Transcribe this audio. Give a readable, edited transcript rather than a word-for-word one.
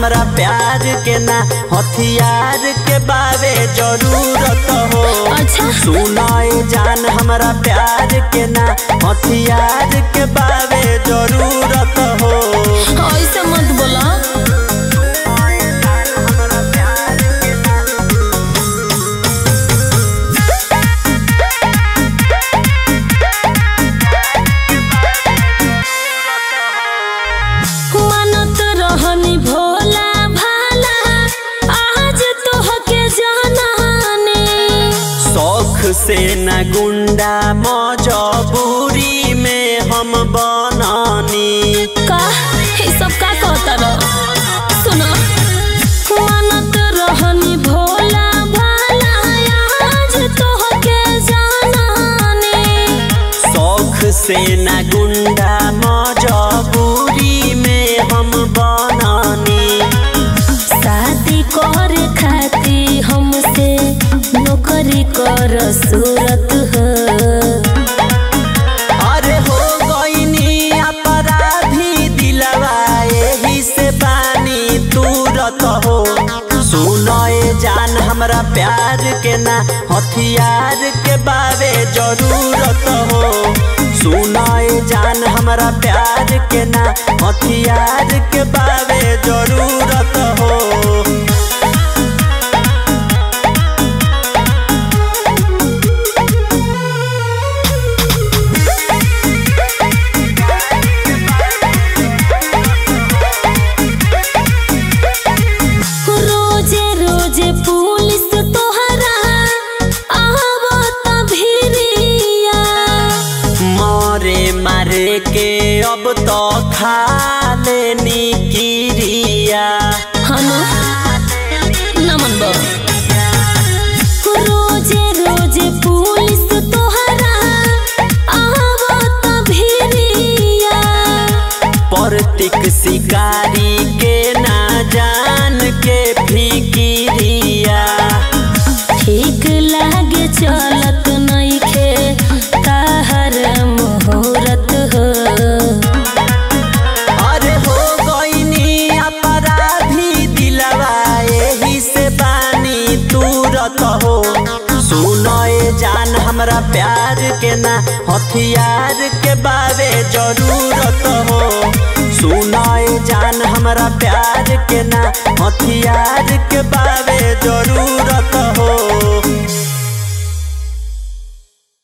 हमरा प्यार के ना हथियार के बावे जरूरत हो। अच्छा सुनाए जान हमरा प्यार के ना हथियार के बावे जरूरत हो। ऐसे मत बोला। मानत रहनी भोला भाला आज तोहके जानाने। शौक से न गुंडा मजबूरी में हम बनानी। का ये सब का कहता रह? सुनो मानत रहनी भोला भाला आज तोहके जानाने। शौक से न गुंडा मजबूरी में हम बनानी। शादी कर खाती हमसे नौकरी कर सूरत हो। अरे हो गईनी अपराधी दिलवा यही से बानी तुरत हो। सुनाए जान हमरा प्यार के ना हथियार के बावे जरूरत हो। सुनाए जान हमरा प्यार के ना हथियार के बावे जरूरत हो। रोजे रोजे पुलिस तोहरा आवत भिरिया। मारे मारे के अब तो खा लेनी किरिया। हनु नमन बा। रोजे रोजे पुलिस तोहरा आवत भिरिया। प्रतीक शिकारी के ना जान के फिकिरिया। ठीक लागे चलत नइखे ताहर मुहूर्त हो। अरे हो गईनी अपराधी दिलवा यही से बानी तुरत हो। सुनाए जान हमरा प्यार के ना हथियार के बावे जरूरत हो। सुनाए जान हमरा प्यार के ना हथियार के बावे